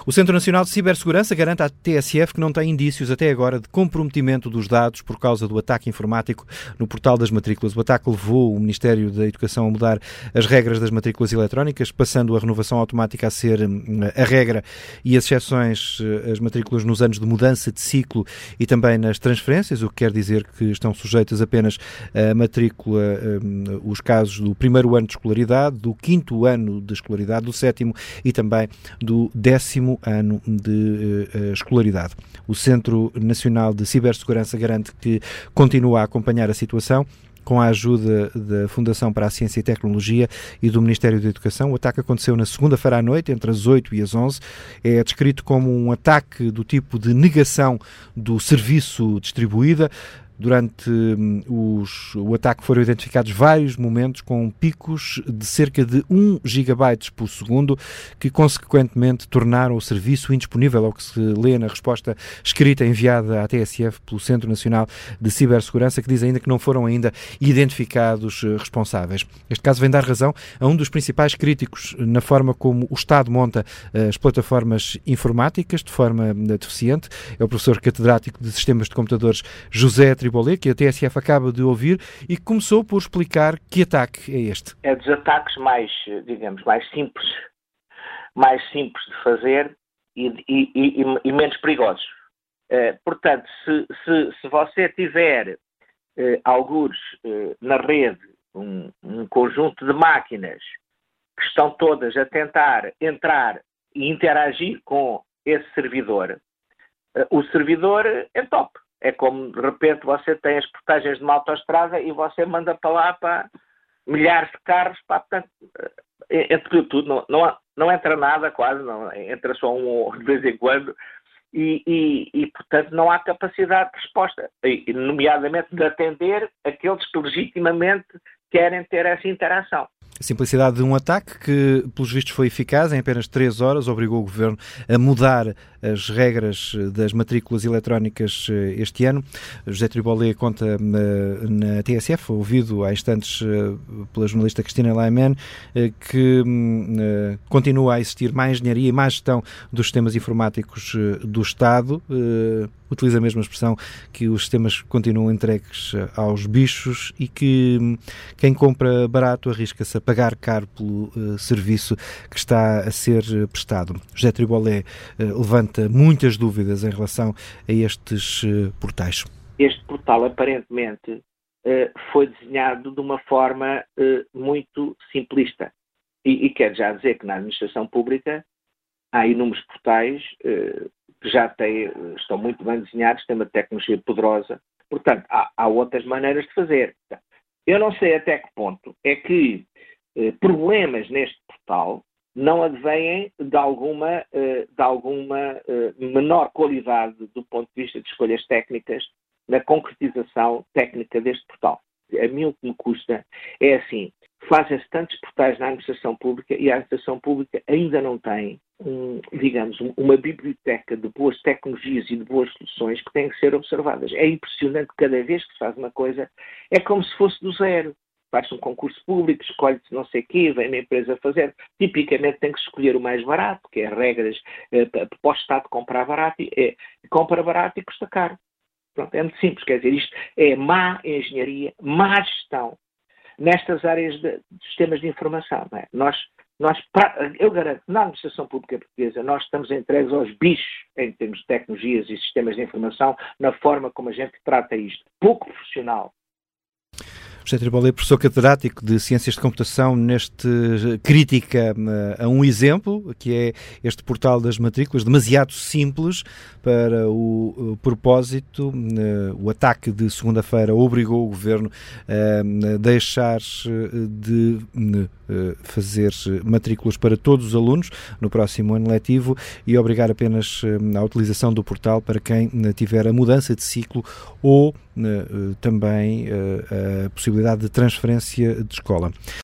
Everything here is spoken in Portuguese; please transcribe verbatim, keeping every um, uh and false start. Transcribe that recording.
O Centro Nacional de Cibersegurança garante à T S F que não tem indícios até agora de comprometimento dos dados por causa do ataque informático no portal das matrículas. O ataque levou o Ministério da Educação a mudar as regras das matrículas eletrónicas, passando a renovação automática a ser a regra e as exceções, as matrículas nos anos de mudança de ciclo e também nas transferências, o que quer dizer que estão sujeitas apenas a matrícula, os casos do primeiro ano de escolaridade, do quinto ano de escolaridade, do sétimo e também do décimo ano de uh, escolaridade. O Centro Nacional de Cibersegurança garante que continua a acompanhar a situação com a ajuda da Fundação para a Ciência e Tecnologia e do Ministério da Educação. O ataque aconteceu na segunda-feira à noite, entre as oito e as onze. É descrito como um ataque do tipo de negação do serviço distribuído. Durante os, o ataque foram identificados vários momentos com picos de cerca de um gigabyte por segundo, que consequentemente tornaram o serviço indisponível, ao que se lê na resposta escrita enviada à T S F pelo Centro Nacional de Cibersegurança, que diz ainda que não foram ainda identificados responsáveis. Este caso vem dar razão a um dos principais críticos na forma como o Estado monta as plataformas informáticas de forma deficiente. É o professor catedrático de Sistemas de Computadores José Tribolé, que a T S F acaba de ouvir e que começou por explicar que ataque é este. É dos ataques mais, digamos, mais simples, mais simples de fazer e, e, e, e menos perigosos. Uh, portanto, se, se, se você tiver uh, algures uh, na rede um, um conjunto de máquinas que estão todas a tentar entrar e interagir com esse servidor, uh, o servidor é top. É como, de repente, você tem as portagens de uma autoestrada e você manda para lá para milhares de carros, para, portanto, entre tudo, não, não, não entra nada quase, não, entra só um ou de vez em quando, e, e, e, portanto, não há capacidade de resposta, e, nomeadamente de atender aqueles que legitimamente querem ter essa interação. A simplicidade de um ataque que, pelos vistos, foi eficaz. Em apenas três horas obrigou o Governo a mudar as regras das matrículas eletrónicas este ano. José Tribolé conta na, na T S F, ouvido há instantes pela jornalista Cristina Laiman, que uh, continua a existir má engenharia e má gestão dos sistemas informáticos do Estado. Uh, utiliza a mesma expressão, que os sistemas continuam entregues aos bichos e que quem compra barato arrisca-se a pagar caro pelo uh, serviço que está a ser prestado. José Tribolé uh, levanta muitas dúvidas em relação a estes uh, portais. Este portal, aparentemente, uh, foi desenhado de uma forma uh, muito simplista. E, e quero já dizer que na administração pública há inúmeros portais uh, que já têm, estão muito bem desenhados, têm uma tecnologia poderosa. Portanto, há, há outras maneiras de fazer. Eu não sei até que ponto é que eh, problemas neste portal não advêm de alguma, eh, de alguma eh, menor qualidade do ponto de vista de escolhas técnicas na concretização técnica deste portal. A mim o que me custa é assim, fazem-se tantos portais na administração pública e a administração pública ainda não tem, um, digamos, uma biblioteca de boas tecnologias e de boas soluções que têm que ser observadas. É impressionante, cada vez que se faz uma coisa, é como se fosse do zero. Faz-se um concurso público, escolhe-se não sei o quê, vem uma empresa fazer. Tipicamente tem que escolher o mais barato, que é regras eh, para o Estado comprar barato, é, compra barato e custa caro. Pronto, é muito simples, quer dizer, isto é má engenharia, má gestão nestas áreas de, de sistemas de informação. Não é? Nós, nós, eu garanto, na administração pública portuguesa, nós estamos entregues aos bichos em termos de tecnologias e sistemas de informação, na forma como a gente trata isto. Pouco profissional. José Tribolé, professor catedrático de Ciências de Computação, neste crítica a um exemplo, que é este portal das matrículas, demasiado simples para o, o propósito. O ataque de segunda-feira obrigou o Governo a deixar de fazer matrículas para todos os alunos no próximo ano letivo e obrigar apenas a utilização do portal para quem tiver a mudança de ciclo ou também a possibilidade de transferência de escola.